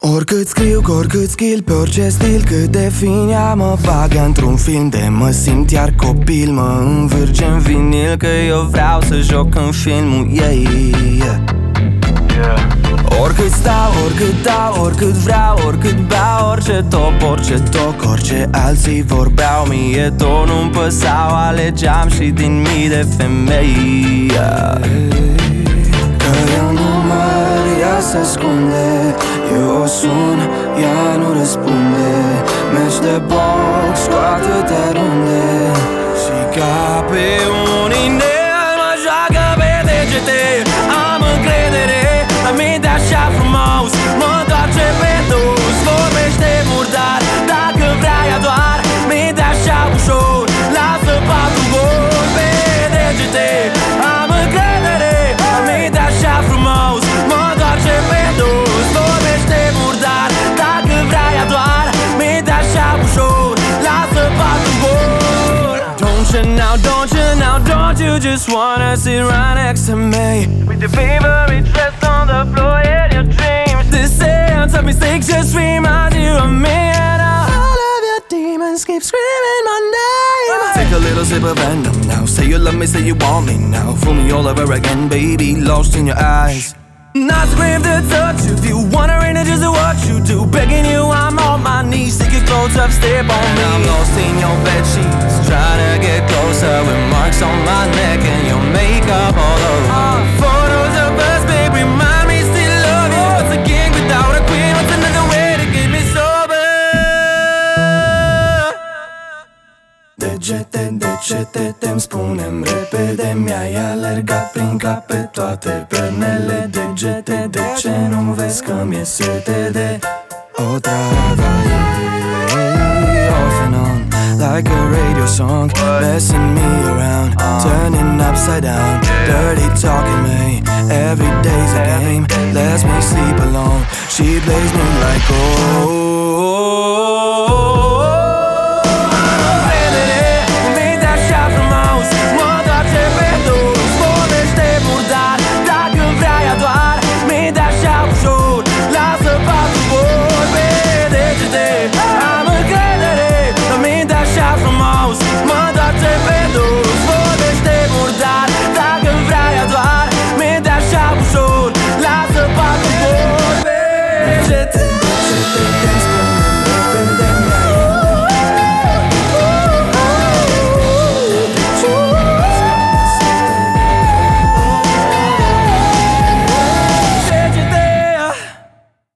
Oricât scriu, cu oricât skill, pe orice stil, cât de fin ea mă bagă într-un film de mă simt iar copil. Mă învârge în vinil că eu vreau să joc în filmul ei. Oricât stau, oricât dau, oricât vreau, oricât beau, orice top, orice toc, orice alții vorbeau, mie tot nu-mi păsau, alegeam și din mii de femei. Că eu număr, ea se ascunde, eu o sun, ea nu răspunde. Meci de box cu atâtea runde și ca pe un inel mă joacă pe degete. Am încredere, la minte așa frumos, mă întoarce pe dos, vorbește murdar. Dacă vrea ea doar, minte așa ușor, lasă patru gol pe degete. Am încredere, la minte așa frumos, mă întoarce pe dos, vorbește murdar. Dacă vrea ea doar, minte așa ușor, lasă patru gol. Don't you now, don't you now, don't you just wanna sit right next to me with your favorite dress on the floor in your dreams. This sense of mistakes just reminds you of me, and all of your demons keep screaming my name. Take a little sip of venom now, say you love me, say you want me now. Fool me all over again, baby, lost in your eyes. Not to grave the touch of you, wondering just what you do. Begging you, I'm on my knees, take your clothes up, step on me. I'm lost in your bedsheets, trying to get closer with marks on my neck and your makeup all over. Photos of us, babe, remind me still love you. What's a king without a queen? What's another way to get me sober? Degete, degete, te-mi spune-mi repede. Mi-ai alergat prin cap pe toate pernele. Degete, de ce nu vezi că-mi e sete de o travă? Off and on, like a radio song, messing me around, turning upside down, dirty talking me. Every day's a game, lets me sleep alone. She plays me like gold.